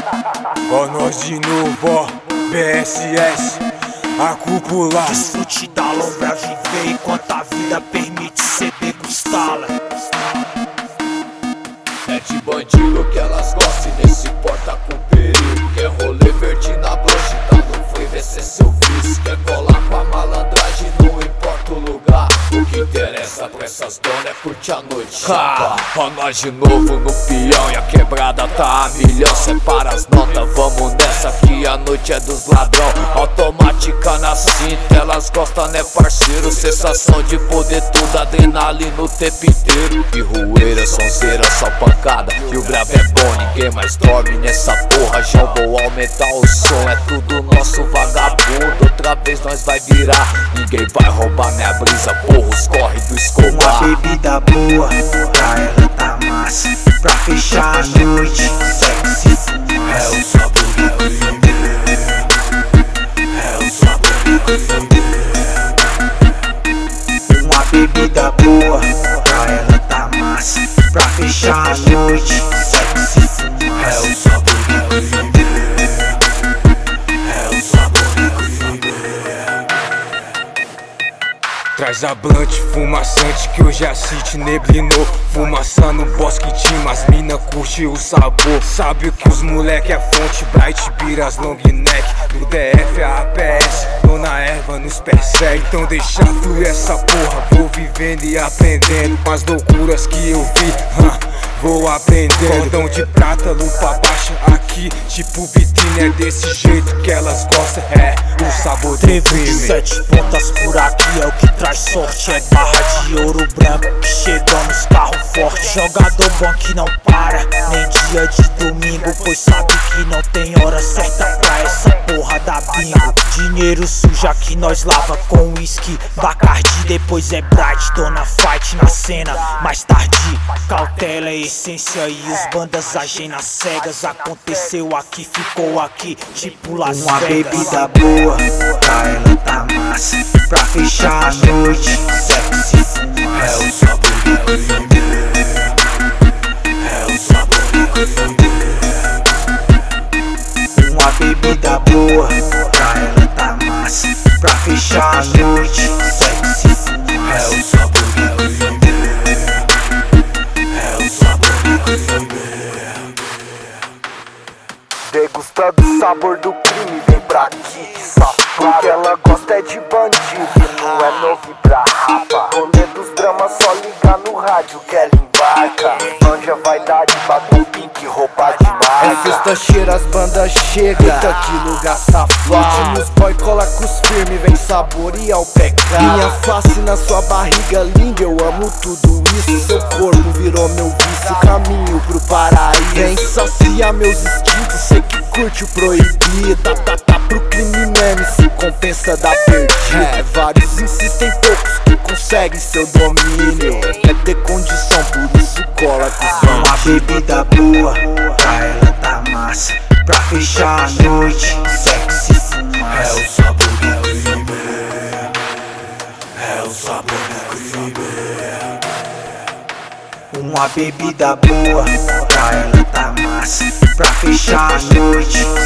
Ó nós de novo, ó, BSS, a cúpula. Desfrute da lombra, viver enquanto a vida permite, cê degustá-la. É de bandido que elas gostam e nem se importa com perigo. Quer rolê verde na broche, tá no free, vê se é seu vício. Quer colar com a malandragem, não importa o lugar. O que interessa pra essas donas é curtir a noite. Ó nós de novo no peão e a quebrada tá a milhão. Separa as notas, vamos nessa que a noite é dos ladrão. Automática na cinta, elas gostam né parceiro. Sensação de poder, tudo adrenalina o tempo inteiro. E rueira, sonzeira, só pancada. E o grave é bom, ninguém mais dorme nessa porra. Já vou aumentar o som, é tudo nosso vagabundo. Outra vez nós vai virar, ninguém vai roubar minha brisa. Porra, os corre do Escobar. Uma bebida boa, pra ela tá massa. Pra fechar a noite, sexo e fumaça. É o sabor do crime, é o sabor do crime. Uma bebida boa, pra ela tá massa. Pra fechar a noite, sexo e fumaça. É o sabor do crime, é o sabor do crime. Traz a blunt fumaçante que hoje a city neblinou. Fumaça no bosque intima, as mina curte o sabor. Sabe que os moleque é fonte, bright biras long neck. Do DF a APS, dona erva nos persegue. Então deixa fluir essa porra, vou vivendo e aprendendo. Com as loucuras que eu vi, vou aprendendo. Cordão de prata, lupa baixa aqui, tipo vitrine. É desse jeito que elas gostam, é o sabor do Trevo crime. de 7 pontas por aqui é o que traz sorte. É barra de ouro branco que chegam nos carros fortes. Jogador bom que não para, nem dia de domingo, pois sabe que não tem hora certa pra essa porra da bingo. Dinheiro suja que nós lava com whisky, Bacardi, depois é Bright. Dona Fight na cena, mais tarde cautela é essência e os bandas agem nas cegas. Aconteceu aqui, ficou aqui, tipo Las Vegas. Uma bebida boa, pra ela tá massa. Pra fechar a noite, sexo e fumaça. É o sabor do crime, é o sabor do crime. Uma bebida boa, pra ela tá massa. Pra fechar a noite, sexo e fumaça. É o sabor do crime, é o sabor do crime. Degustando o sabor do crime, vem pra aqui que safado. Porque ela gosta é de bandido e não é novo pra rapa. Rolê dos dramas, só ligar no rádio que ela embarca. Manja vaidade, batom pink, roupa de marca. É sexta-feira, as bandas chegam. Eita, que lugar safado. Os boy cola com os firme, vem saborear o pecado. Minha face na sua barriga linda, eu amo tudo isso. Seu corpo virou meu vício, caminho pro paraíso. Vem saciar meus instintos, sei que curte o proibido. Tá pro crime mesmo, se compensa da perdida. Vários insistem, poucos que conseguem seu domínio. É ter condição, por isso cola com os Uma bebida boa, pra ela tá massa. Pra fechar a noite, sexo e fumaça. É o sabor do crime, é o sabor do crime. Uma bebida boa, pra ela tá massa. Pra fechar a noite,